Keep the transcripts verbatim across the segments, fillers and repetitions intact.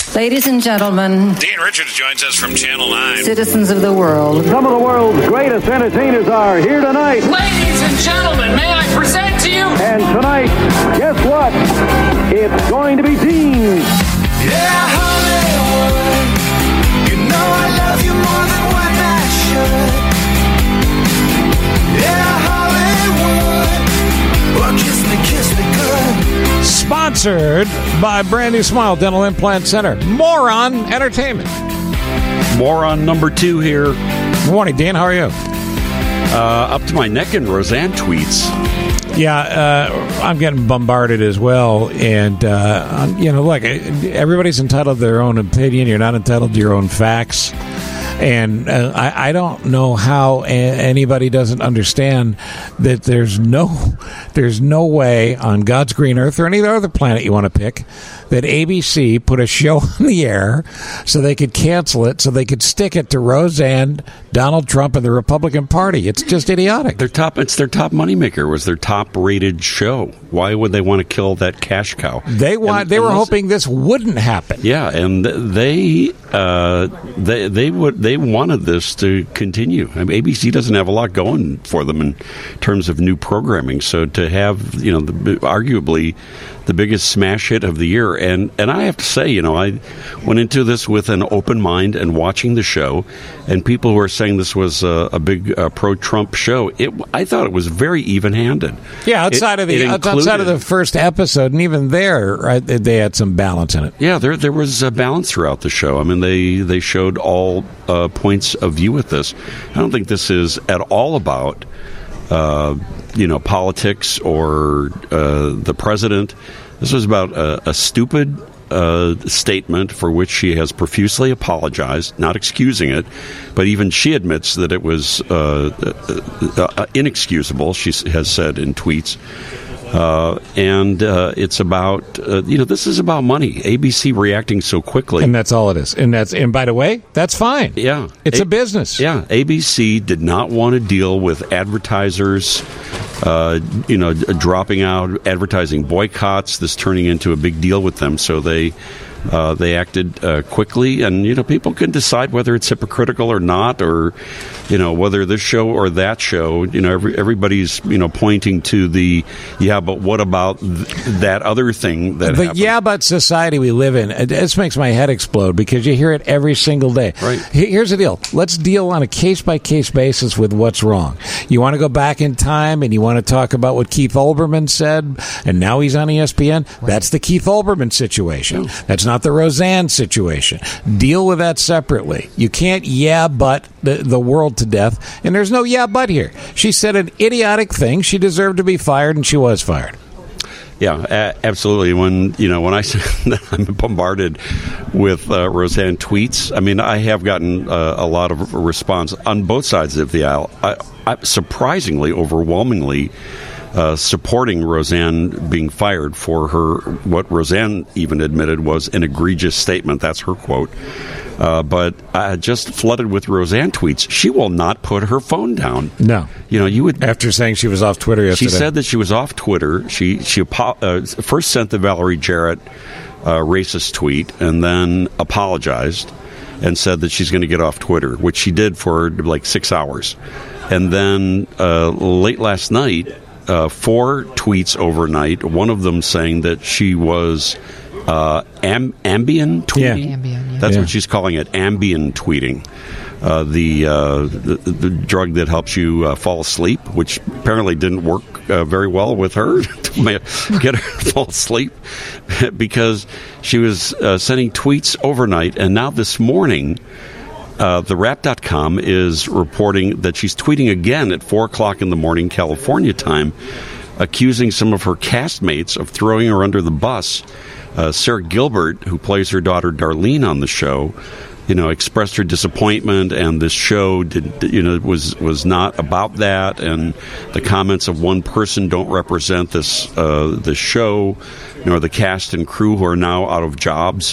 Ladies and gentlemen, Dean Richards joins us from Channel nine. Citizens of the world. Some of the world's greatest entertainers are here tonight. Ladies and gentlemen, may I present to you? And tonight, guess what? It's going to be Dean. Yeah, Hollywood, you know I love you more than what I should. Yeah, Hollywood, well, kiss me, kiss me good. Sponsored by Brand New Smile Dental Implant Center. Moron Entertainment. Moron number two here. Good morning, Dan. How are you? Uh, up to my neck in Roseanne tweets. Yeah, uh, I'm getting bombarded as well. And, uh, you know, look, everybody's entitled to their own opinion. You're not entitled to your own facts. And uh, I, I don't know how a- anybody doesn't understand that there's no there's no way on God's green earth or any other planet you want to pick that A B C put a show on the air so they could cancel it, so they could stick it to Roseanne, Donald Trump, and the Republican Party. It's just idiotic. Their top, it's their top moneymaker. Was their top-rated show. Why would they want to kill that cash cow? They want. And, they were unless, hoping this wouldn't happen. Yeah, and they uh, they they would they wanted this to continue. I mean, A B C doesn't have a lot going for them in terms of new programming. So to have, you know, the, arguably the biggest smash hit of the year, and and I have to say, you know, I went into this with an open mind and watching the show, and people who are saying this was a, a big uh, pro-Trump show, it I thought it was very even-handed. Yeah, outside it, of the included, outside of the first episode, and even there, right, they had some balance in it. Yeah, there there was a balance throughout the show. I mean, they they showed all uh, points of view with this. I don't think this is at all about uh, you know politics or uh, the president. This was about a, a stupid uh, statement for which she has profusely apologized, not excusing it, but even she admits that it was uh, uh, uh, inexcusable, she has said in tweets. Uh, and uh, it's about, uh, you know, this is about money. A B C reacting so quickly. And that's all it is. And that's and by the way, that's fine. Yeah. It's a, a business. Yeah. A B C did not want to deal with advertisers, uh, you know, dropping out, advertising boycotts, this turning into a big deal with them. So they... Uh, they acted uh, quickly, and you know people can decide whether it's hypocritical or not, or you know whether this show or that show. You know, every, everybody's you know pointing to the yeah, but what about th- that other thing that the happened? yeah, but society we live in. It, this makes my head explode because you hear it every single day. Right. Here's the deal. Let's deal on a case by case basis with what's wrong. You want to go back in time and you want to talk about what Keith Olbermann said, and now he's on E S P N. Right. That's the Keith Olbermann situation. No. That's not the Roseanne situation. Deal with that separately. You can't yeah but the, the world to death, and there's no yeah but here. She said an idiotic thing. She deserved to be fired, and she was fired. Yeah, a- absolutely. When you know when I I'm bombarded with uh, Roseanne tweets, I mean I have gotten uh, a lot of response on both sides of the aisle. I, I, surprisingly, overwhelmingly. Uh, supporting Roseanne being fired for her, what Roseanne even admitted was an egregious statement. That's her quote. Uh, but uh, just flooded with Roseanne tweets. She will not put her phone down. No. You know, you would... After saying she was off Twitter yesterday. She said that she was off Twitter. She she uh, first sent the Valerie Jarrett uh, racist tweet and then apologized and said that she's going to get off Twitter, which she did for like six hours. And then uh, late last night... Uh, four tweets overnight, one of them saying that she was uh, am- Ambien tweeting. Yeah. Ambien, yeah. That's yeah. what she's calling it, Ambien tweeting. Uh, the, uh, the the drug that helps you uh, fall asleep, which apparently didn't work uh, very well with her to get her to fall asleep because she was uh, sending tweets overnight. And now this morning... Uh, the Wrap dot com is reporting that she's tweeting again at four o'clock in the morning, California time, accusing some of her castmates of throwing her under the bus. Uh, Sarah Gilbert, who plays her daughter Darlene on the show, you know, expressed her disappointment, and this show did, you know, was was not about that, and the comments of one person don't represent this uh, this show, nor the cast and crew who are now out of jobs.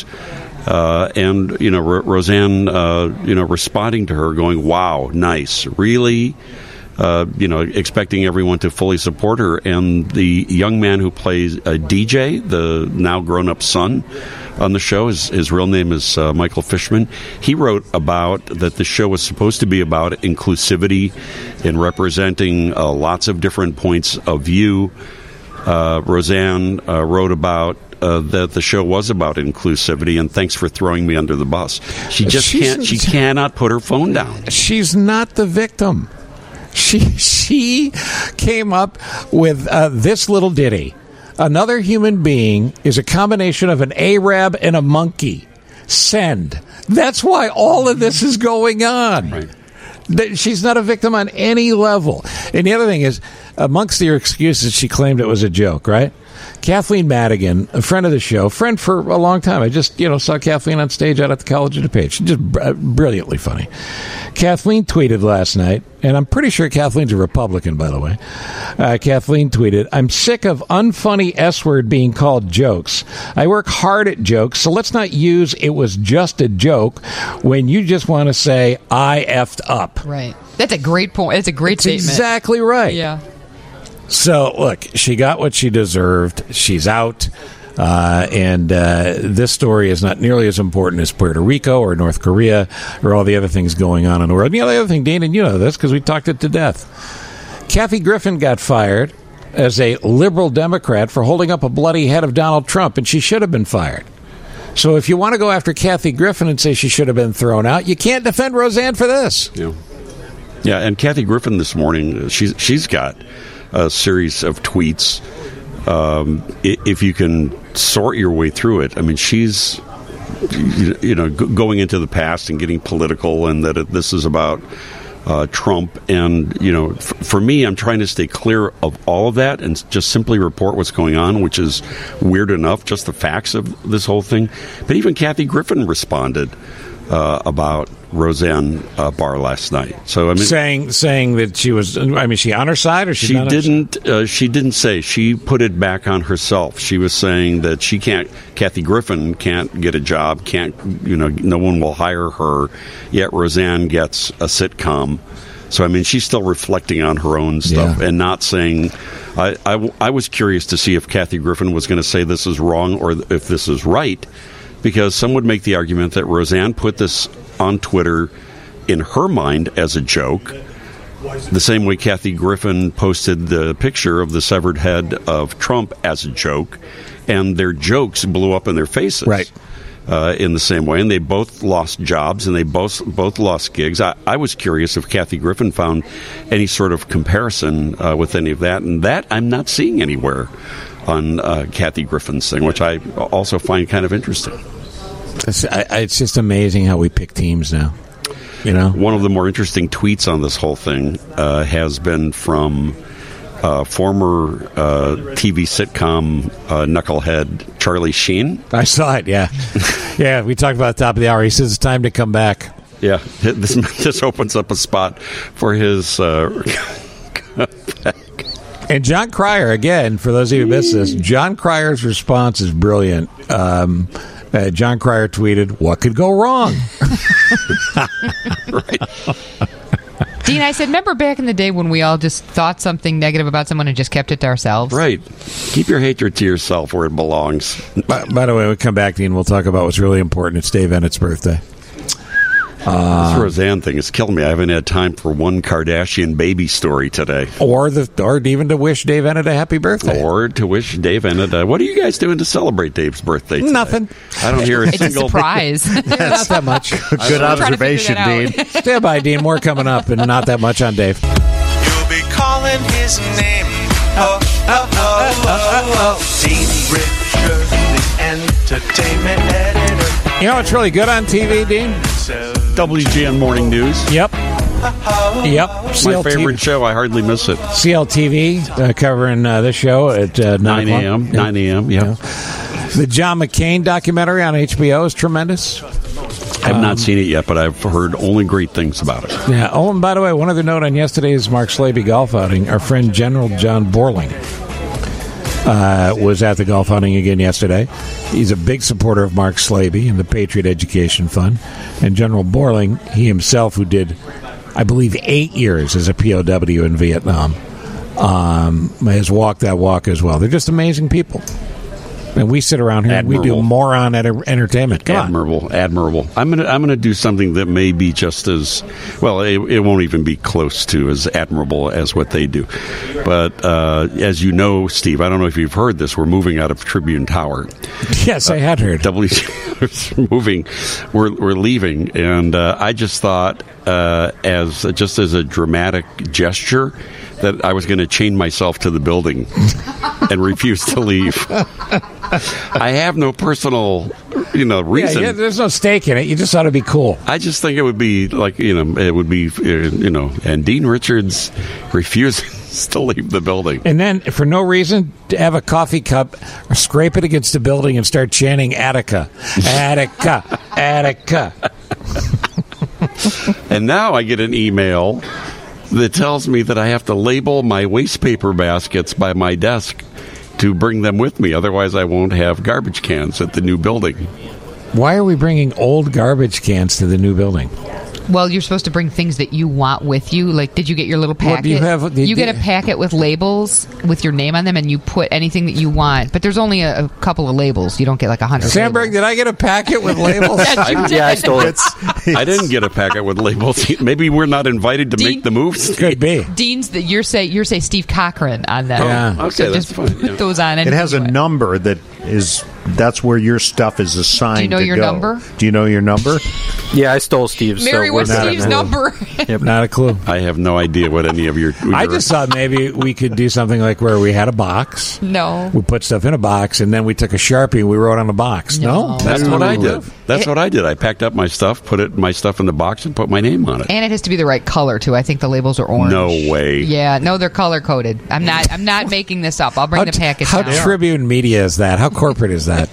Uh, and, you know, R- Roseanne, uh, you know, responding to her going, wow, nice, really, uh, you know, expecting everyone to fully support her. And the young man who plays uh, D J, the now grown-up son on the show. His, his real name is uh, Michael Fishman. He wrote about that the show was supposed to be about inclusivity and representing uh, lots of different points of view. Uh, Roseanne uh, wrote about uh, that the show was about inclusivity, and thanks for throwing me under the bus. She just She's- can't. She cannot put her phone down. She's not the victim. She she came up with uh, this little ditty. Another human being is a combination of an Arab and a monkey. Send. That's why all of this is going on. Right. That she's not a victim on any level. And the other thing is, amongst your excuses, she claimed it was a joke, right? Kathleen Madigan, a friend of the show, friend for a long time. I just, you know, saw Kathleen on stage out at the College of DuPage. She's just br- brilliantly funny. Kathleen tweeted last night, and I'm pretty sure Kathleen's a Republican, by the way. Uh, Kathleen tweeted, I'm sick of unfunny S-word being called jokes. I work hard at jokes, so let's not use it was just a joke when you just want to say, I effed up. Right. That's a great point. It's a great That's statement. exactly right. Yeah. So, look, she got what she deserved. She's out. Uh, and uh, this story is not nearly as important as Puerto Rico or North Korea or all the other things going on in the world. And the other thing, Dean, and you know this because we talked it to death. Kathy Griffin got fired as a liberal Democrat for holding up a bloody head of Donald Trump, and she should have been fired. So if you want to go after Kathy Griffin and say she should have been thrown out, you can't defend Roseanne for this. Yeah, yeah. And Kathy Griffin this morning, she's she's got a series of tweets. Um, if you can sort your way through it, I mean, she's you know going into the past and getting political, and that this is about uh, Trump. And you know, f- for me, I'm trying to stay clear of all of that and just simply report what's going on, which is weird enough, just the facts of this whole thing. But even Kathy Griffin responded uh, about Roseanne uh, Barr last night. So I mean, saying saying that she was. I mean, she on her side or she's she not on her side? didn't. Uh, she didn't say. She put it back on herself. She was saying that she can't. Kathy Griffin can't get a job. Can't you know? No one will hire her. Yet Roseanne gets a sitcom. So I mean, she's still reflecting on her own stuff Yeah. and not saying. I, I I was curious to see if Kathy Griffin was going to say this is wrong or if this is right, because some would make the argument that Roseanne put this on Twitter in her mind as a joke, the same way Kathy Griffin posted the picture of the severed head of Trump as a joke, and their jokes blew up in their faces. Right. Uh, in the same way, and they both lost jobs and they both both lost gigs. I, I was curious if Kathy Griffin found any sort of comparison uh, with any of that, and that I'm not seeing anywhere on uh, Kathy Griffin's thing, which I also find kind of interesting. It's, I, I- it's just amazing how we pick teams now. You know, One of the more interesting tweets on this whole thing uh, has been from uh, former uh, T V sitcom uh, knucklehead Charlie Sheen. I saw it. Yeah, yeah. We talked about at the top of the hour. He says it's time to come back. Yeah, this this opens up a spot for his. Uh, And John Cryer, again, for those of you who missed this, John Cryer's response is brilliant. Um, uh, John Cryer tweeted, "What could go wrong?" Dean, I said, remember back in the day when we all just thought something negative about someone and just kept it to ourselves? Right. Keep your hatred to yourself where it belongs. by, by the way, when we come back, Dean, we'll talk about what's really important. It's Dave Ennett's birthday. this Roseanne thing is killing me. I haven't had time for one Kardashian baby story today. Or the or even to wish Dave Ennett a happy birthday. Or to wish Dave Ennett. Uh, what are you guys doing to celebrate Dave's birthday today? Nothing. I don't hear a It's a single surprise. That's not much. Good I'm trying to figure observation, that Dean. out. Stand by, Dean. More coming up, and not that much on Dave. You'll be calling his name. Oh, oh, oh, oh, oh. Dean Richards, the entertainment editor. You know what's really good on T V, Dean? W G N Morning News. Yep. Yep. C L My T V. favorite show. I hardly miss it. C L T V uh, covering uh, this show at uh, nine nine a.m. Yeah. nine a.m. Yeah. The John McCain documentary on H B O is tremendous. I have not seen it yet, but I've heard only great things about it. Yeah. Oh, and by the way, one other note on yesterday's Mark Slaby golf outing. Our friend General John Borling uh, was at the golf outing again yesterday. He's a big supporter of Mark Slaby and the Patriot Education Fund. And General Borling, he himself, who did, I believe, eight years as a P O W in Vietnam, um, has walked that walk as well. They're just amazing people. And we sit around here and we do Admirable. moron enter- entertainment. Come on. admirable, admirable. I'm gonna I'm gonna do something that may be just as well. It, it won't even be close to as admirable as what they do. But uh, as you know, Steve, I don't know if you've heard this. We're moving out of Tribune Tower. Yes, I had heard. W is moving. We're we're leaving, and uh, I just thought, uh, as just as a dramatic gesture, that I was going to chain myself to the building and refuse to leave. I have no personal, you know, reason. Yeah, yeah, there's no stake in it. You just ought to be cool. I just think it would be like, you know, it would be, uh, you know, and Dean Richards refuses to leave the building. And then, for no reason, to have a coffee cup, or scrape it against the building and start chanting Attica, Attica, Attica. And now I get an email that tells me that I have to label my waste paper baskets by my desk to bring them with me. Otherwise, I won't have garbage cans at the new building. Why are we bringing old garbage cans to the new building? Well, you're supposed to bring things that you want with you. Like, did you get your little packet? What do you have? The- you get a packet with labels with your name on them, and you put anything that you want. But there's only a, a couple of labels. You don't get like a hundred. Sandberg, did I get a packet with labels? Yes, you I- did. Yeah, I stole it. I didn't get a packet with labels. Maybe we're not invited to Dean- make the moves. Could be. Dean's that you're say you're say Steve Cochran on them. Yeah. Okay, So that's just fine. put yeah. those on. It has a anything you want. number that is that's where your stuff is assigned. Do you know to your go. number? Do you know your number? Yeah, I stole Steve's. Mary, so what's we're not Steve's in the- number? Not a clue. I have no idea what any of your. I your- just thought maybe we could do something like where we had a box. No. We put stuff in a box, and then we took a Sharpie and we wrote on the box. No? No. That's what I did. It- That's what I did. I packed up my stuff, put it my stuff in the box, and put my name on it. And it has to be the right color too. I think the labels are orange. No way. Yeah, no, they're color coded. I'm not. I'm not making this up. I'll bring How, the package. how down. Tribune Media is that? How corporate is that?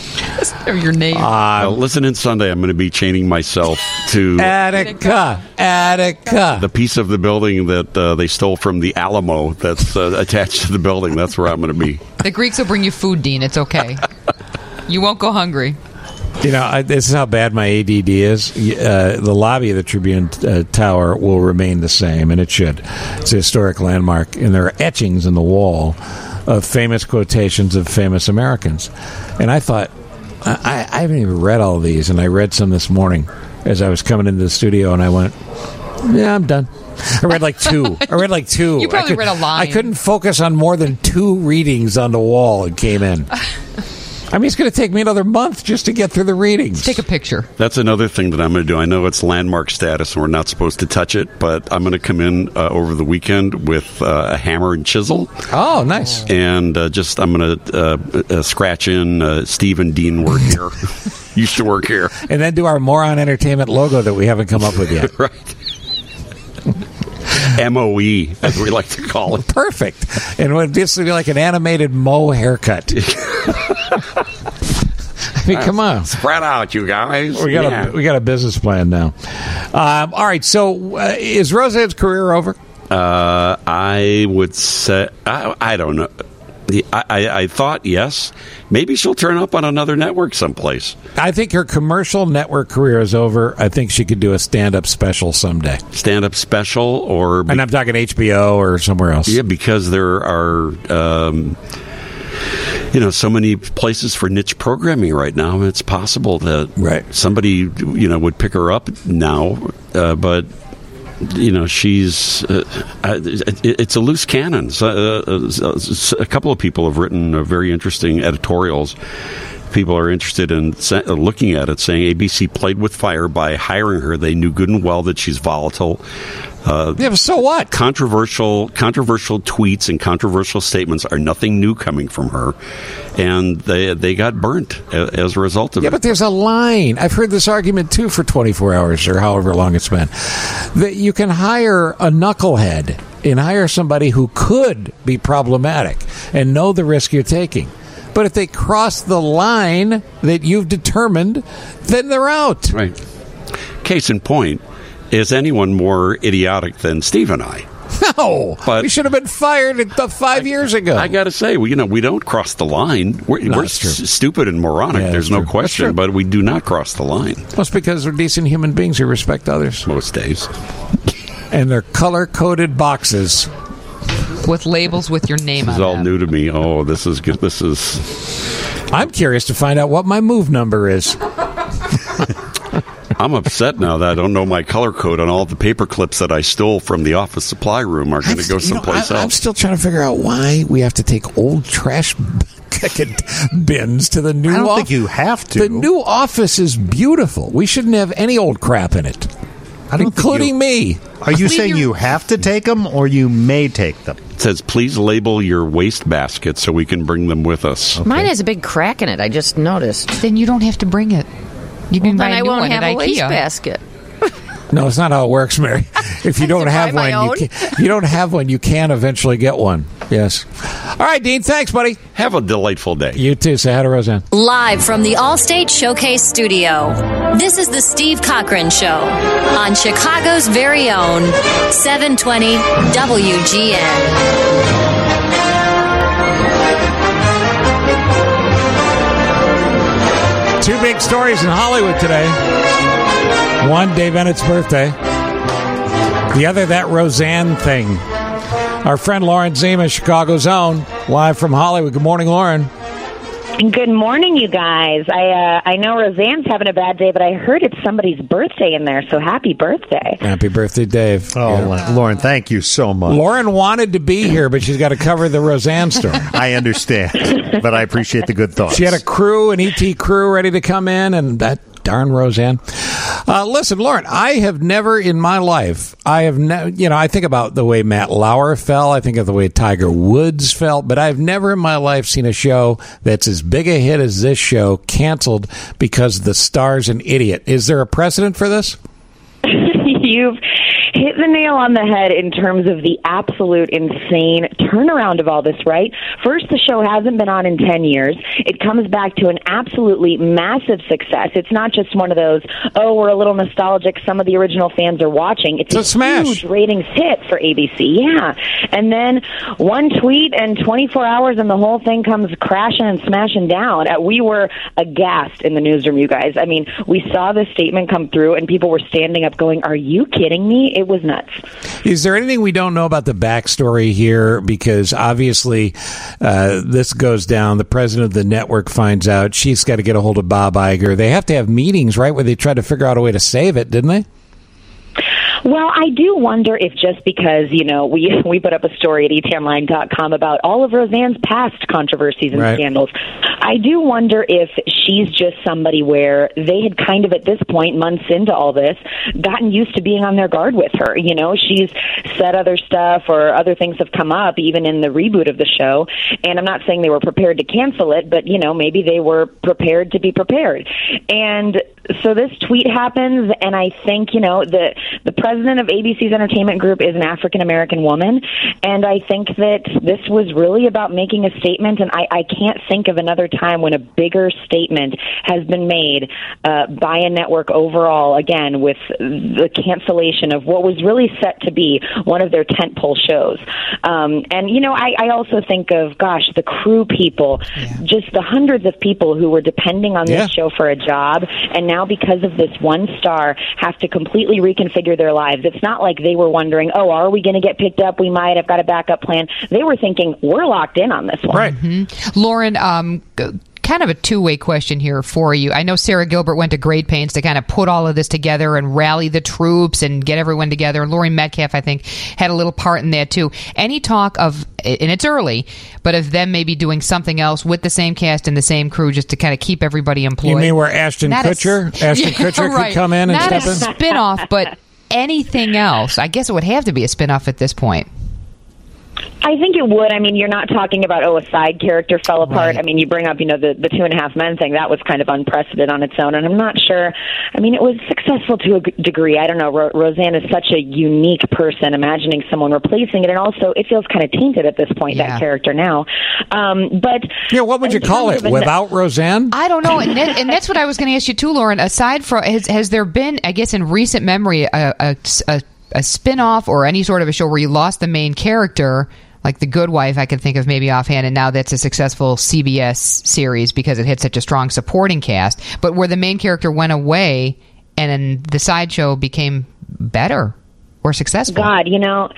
Or your name. Uh, listen, in Sunday, I'm going to be chaining myself to Attica, Attica. the piece of the building that uh, they stole from the Alamo that's uh, attached to the building. That's where I'm going to be. The Greeks will bring you food, Dean. It's okay. You won't go hungry. You know, I, this is how bad my A D D is. Uh, the lobby of the Tribune uh, Tower will remain the same, and it should. It's a historic landmark, and there are etchings in the wall of famous quotations of famous Americans. And I thought, I, I haven't even read all of these, and I read some this morning as I was coming into the studio, and I went, yeah, I'm done. I read like two. I read like two. You probably I could- read a line. I couldn't focus on more than two readings on the wall and came in. I mean, it's going to take me another month just to get through the readings. Take a picture. That's another thing that I'm going to do. I know it's landmark status and we're not supposed to touch it, but I'm going to come in uh, over the weekend with uh, a hammer and chisel. Oh, nice. And uh, just, I'm going to uh, uh, scratch in uh, Steve and Dean work here. Used to work here. And then do our Moron Entertainment logo that we haven't come up with yet. Right. M O E, as we like to call it. Perfect. And this would be like an animated Mo haircut. I mean, come on. Spread out, you guys. We got Yeah. a we got a business plan now. Um, all right. So, uh, is Roseanne's career over? Uh, I would say, I, I don't know. I, I, I thought yes. Maybe she'll turn up on another network someplace. I think her commercial network career is over. I think she could do a stand-up special someday. Stand-up special, or And I'm talking H B O or somewhere else. yeah, because there are. Um, You know, so many places for niche programming right now. It's possible that Right. somebody, you know, would pick her up now, uh, but you know, she's uh, uh, it, it's a loose cannon. So, uh, uh, a couple of people have written uh, very interesting editorials. People are interested in sa- looking at it, saying A B C played with fire by hiring her. They knew good and well that she's volatile. Uh, Yeah, but so what? Controversial, controversial tweets and controversial statements are nothing new coming from her, and they they got burnt a, as a result of Yeah, it. but there's a line. I've heard this argument, too, for twenty-four hours or however long it's been. That you can hire a knucklehead and hire somebody who could be problematic and know the risk you're taking. But if they cross the line that you've determined, then they're out. Right. Case in point, is anyone more idiotic than Steve and I? No, But- we should have been fired uh, five years ago. I got to say, we, you know, we don't cross the line. We're, No, we're that's true. s- stupid and moronic. Yeah, There's that's no true. That's question, true. but we do not cross the line Well, it's because we're decent human beings who respect others. most days. And they're color-coded boxes. with labels with your name This on is all them. new to me. Oh, this is good. This is. I'm curious to find out what my move number is. I'm upset now that I don't know my color code on all the paper clips that I stole from the office supply room are going to go You know, someplace I, I'm else. still trying to figure out why we have to take old trash bins to the new I don't office. think you have to. The new office is beautiful. We shouldn't have any old crap in it, I don't think including you- me. Are you Leave saying your- you have to take them or you may take them? It says, please label your waste basket so we can bring them with us. Mine has a big crack in it. I just noticed. Then you don't have to bring it. You can buy Then a I new won't one have at a waste IKEA. basket. No, it's not how it works, Mary. If you don't To have buy my one, you, can, you don't have one. You can eventually get one. Yes. All right, Dean. Thanks, buddy. Have a delightful day. You too. Say hi to Roseanne. Live from the Allstate Showcase Studio, this is the Steve Cochran Show on Chicago's very own seven twenty W G N. Two big stories in Hollywood today. One, Dave Bennett's birthday. The other, that Roseanne thing. Our friend Lauren Zima, Chicago's own, live from Hollywood. Good morning, Lauren. Good morning, you guys. I uh, I know Roseanne's having a bad day, but I heard it's somebody's birthday in there, so happy birthday. Happy birthday, Dave. Oh, Yeah. Lauren, thank you so much. Lauren wanted to be here, but she's got to cover the Roseanne story. I understand, but I appreciate the good thoughts. She had a crew, an E T crew ready to come in, and that darn Roseanne. Uh, listen, Lauren, I have never in my life, I have never, you know, I think about the way Matt Lauer fell. I think of the way Tiger Woods felt, but I've never in my life seen a show that's as big a hit as this show canceled because the star's an idiot. Is there a precedent for this? You've hit the nail on the head in terms of the absolute insane turnaround of all this, right? First, the show hasn't been on in ten years. It comes back to an absolutely massive success. It's not just one of those, oh, we're a little nostalgic, some of the original fans are watching. It's, It's a a smash. huge ratings hit for A B C, yeah. And then one tweet and twenty-four hours and the whole thing comes crashing and smashing down. Uh, We were aghast in the newsroom, you guys. I mean, we saw this statement come through and people were standing up going, are you kidding me? It was nuts. Is there anything we don't know about the backstory here? Because obviously, uh, this goes down. The president of the network finds out. She's got to get a hold of Bob Iger. They have to have meetings, right, where they try to figure out a way to save it, didn't they? Well, I do wonder if just because, you know, we we put up a story at e t online dot com about all of Roseanne's past controversies and Right. scandals, I do wonder if she's just somebody where they had kind of at this point, months into all this, gotten used to being on their guard with her. You know, she's said other stuff or other things have come up even in the reboot of the show. And I'm not saying they were prepared to cancel it, but, you know, maybe they were prepared to be prepared. And so this tweet happens, and I think, you know, the the president of A B C's Entertainment Group is an African-American woman, and I think that this was really about making a statement, and I, I can't think of another time when a bigger statement has been made uh, by a network overall, again, with the cancellation of what was really set to be one of their tentpole shows. Um, and, you know, I, I also think of, gosh, the crew people, yeah. just the hundreds of people who were depending on this Yeah. show for a job, and now because of this one star have to completely reconfigure their lives. It's not like they were wondering, oh, are we going to get picked up? We might. I've got a backup plan. They were thinking, we're locked in on this one. Right. Mm-hmm. Lauren, um, g- kind of a two-way question here for you. I know Sarah Gilbert went to great pains to kind of put all of this together and rally the troops and get everyone together. And Laurie Metcalf, I think, had a little part in that too. Any talk of, and it's early, but of them maybe doing something else with the same cast and the same crew just to kind of keep everybody employed? You mean where Ashton Not a s- Kutcher, Ashton Yeah, Kutcher right. could come in and Not step a in? spin-off, but anything else? I guess it would have to be a spin-off at this point. I think it would. I mean, you're not talking about, oh, a side character fell apart. Right. I mean, you bring up, you know, the, the Two and a Half Men thing. That was kind of unprecedented on its own. And I'm not sure. I mean, it was successful to a g- degree. I don't know. Ro- Roseanne is such a unique person. Imagining someone replacing it. And also, it feels kind of tainted at this point, Yeah. that character now. Um, but Yeah, what would you in call terms it? of a- Without Roseanne? I don't know, and, that, and that's what I was going to ask you too, Lauren. Aside from, has, has there been, I guess, in recent memory, a, a, a, a spin-off or any sort of a show where you lost the main character, like The Good Wife, I can think of maybe offhand, and now that's a successful C B S series because it hit such a strong supporting cast, but where the main character went away and then the sideshow became better or successful? God, you know,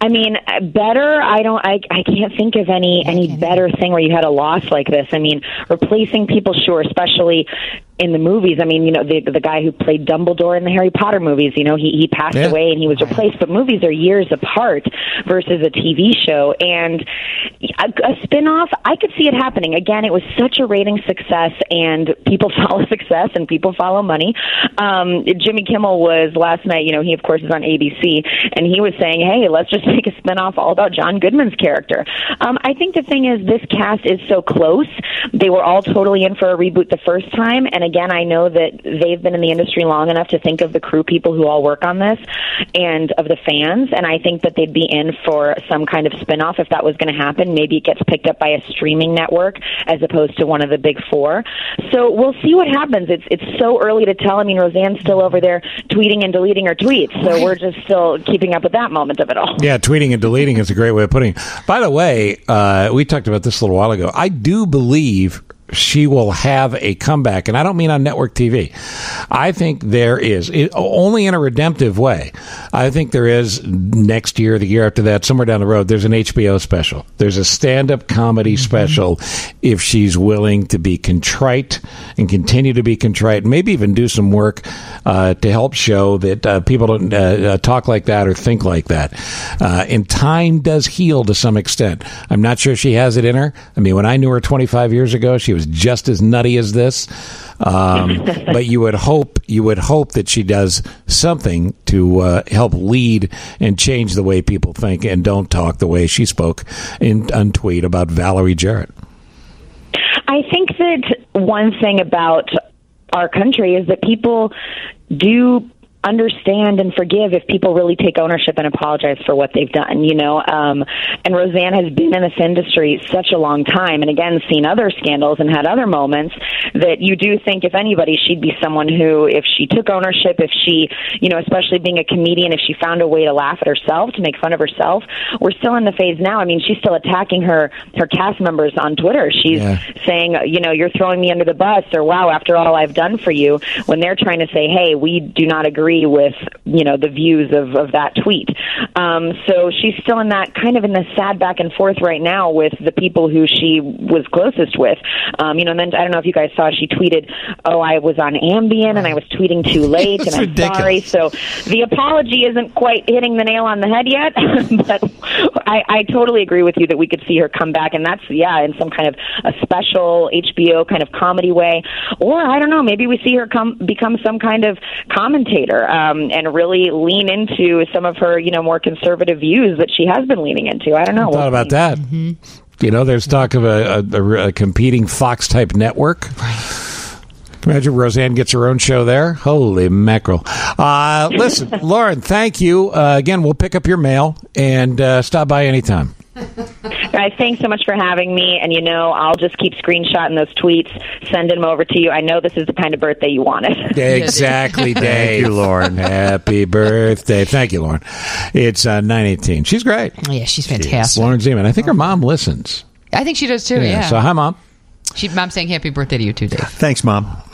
I mean, better. I don't. I. I can't think of any any better thing where you had a loss like this. I mean, replacing people, sure, especially in the movies. I mean, you know, the the guy who played Dumbledore in the Harry Potter movies. You know, he he passed Yeah. away and he was replaced. But movies are years apart versus a T V show, and a, a spinoff. I could see it happening. Again, it was such a rating success, and people follow success, and people follow money. Um, Jimmy Kimmel was last night. You know, he of course is on A B C, and he was saying, "Hey, let's just make a spinoff all about John Goodman's character." Um, I think the thing is, this cast is so close. They were all totally in for a reboot the first time, and again, I know that they've been in the industry long enough to think of the crew people who all work on this and of the fans, and I think that they'd be in for some kind of spinoff if that was going to happen. Maybe it gets picked up by a streaming network as opposed to one of the big four. So we'll see what happens. It's it's so early to tell. I mean, Roseanne's still over there tweeting and deleting her tweets, so we're just still keeping up with that moment of it all. Yeah, tweeting and deleting is a great way of putting it. By the way, uh, we talked about this a little while ago. I do believe she will have a comeback, and I don't mean on network T V. I think there is, it, only in a redemptive way. I think there is next year, the year after that, somewhere down the road, there's an H B O special. There's a stand-up comedy mm-hmm. special if she's willing to be contrite and continue to be contrite, maybe even do some work uh, to help show that uh, people don't uh, uh, talk like that or think like that. Uh, and time does heal to some extent. I'm not sure she has it in her. I mean, when I knew her twenty-five years ago, she was just as nutty as this, um, but you would hope you would hope that she does something to uh, help lead and change the way people think and don't talk the way she spoke in on tweet about Valerie Jarrett. I think that one thing about our country is that people do understand and forgive if people really take ownership and apologize for what they've done, you know. Um, and Roseanne has been in this industry such a long time, and again, seen other scandals and had other moments that you do think, if anybody, she'd be someone who, if she took ownership, if she, you know, especially being a comedian, if she found a way to laugh at herself, to make fun of herself. We're still in the phase now. I mean, she's still attacking her, her cast members on Twitter. She's yeah. saying, you know, you're throwing me under the bus, or wow, after all I've done for you, when they're trying to say, hey, we do not agree with, you know, the views of, of that tweet. Um, so she's still in that kind of in the sad back and forth right now with the people who she was closest with. Um, you know, and then I don't know if you guys saw, she tweeted, oh, I was on Ambien and I was tweeting too late and I'm ridiculous. sorry. So the apology isn't quite hitting the nail on the head yet, but I, I totally agree with you that we could see her come back, and that's, yeah, in some kind of a special H B O kind of comedy way. Or, I don't know, maybe we see her come become some kind of commentator. Um, and really lean into some of her, you know, more conservative views that she has been leaning into. I don't know. I thought about that. Mm-hmm. You know, there's talk of a, a, a competing Fox-type network. Right. Imagine Roseanne gets her own show there. Holy mackerel. Uh, listen, Lauren, thank you. Uh, again, we'll pick up your mail and uh, stop by anytime. Guys, thanks so much for having me. And, you know, I'll just keep screenshotting those tweets, sending them over to you. I know this is the kind of birthday you wanted. Exactly, Dave. Thank you, Lauren. Happy birthday. Thank you, Lauren. It's uh, nine eighteen. She's great. Yeah, she's fantastic. Lauren Zeman. I think her mom listens. I think she does, too, yeah. yeah. So, hi, Mom. She, Mom's saying happy birthday to you, too, Dave. Thanks, Mom.